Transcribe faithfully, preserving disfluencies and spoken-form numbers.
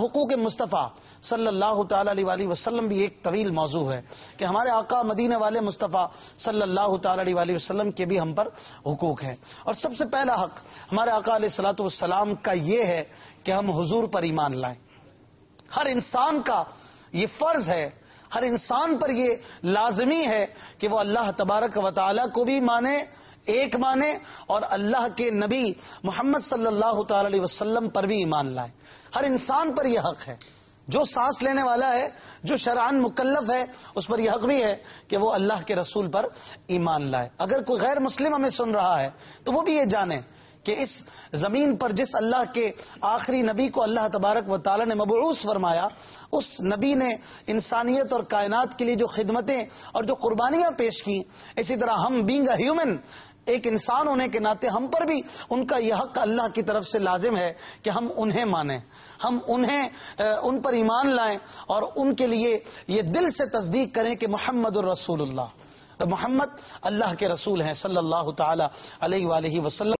حقوق مصطفیٰ صلی اللہ تعالی علیہ وآلہ وسلم بھی ایک طویل موضوع ہے کہ ہمارے آقا مدینے والے مصطفیٰ صلی اللہ تعالی علیہ وآلہ وسلم کے بھی ہم پر حقوق ہیں. اور سب سے پہلا حق ہمارے آقا علیہ الصلوۃ والسلام کا یہ ہے کہ ہم حضور پر ایمان لائیں. ہر انسان کا یہ فرض ہے، ہر انسان پر یہ لازمی ہے کہ وہ اللہ تبارک و تعالی کو بھی مانے، ایک مانے، اور اللہ کے نبی محمد صلی اللہ تعالی علیہ وسلم پر بھی ایمان لائے. ہر انسان پر یہ حق ہے، جو سانس لینے والا ہے، جو شرعاً مکلف ہے، اس پر یہ حق بھی ہے کہ وہ اللہ کے رسول پر ایمان لائے. اگر کوئی غیر مسلم ہمیں سن رہا ہے تو وہ بھی یہ جانے کہ اس زمین پر جس اللہ کے آخری نبی کو اللہ تبارک و تعالی نے مبعوث فرمایا، اس نبی نے انسانیت اور کائنات کے لیے جو خدمتیں اور جو قربانیاں پیش کی، اسی طرح ہم بینگ اے ہیومن، ایک انسان ہونے کے ناطے ہم پر بھی ان کا یہ حق اللہ کی طرف سے لازم ہے کہ ہم انہیں مانیں، ہم انہیں ان پر ایمان لائیں اور ان کے لیے یہ دل سے تصدیق کریں کہ محمد الرسول اللہ، محمد اللہ کے رسول ہیں صلی اللہ تعالی علیہ وآلہ وسلم.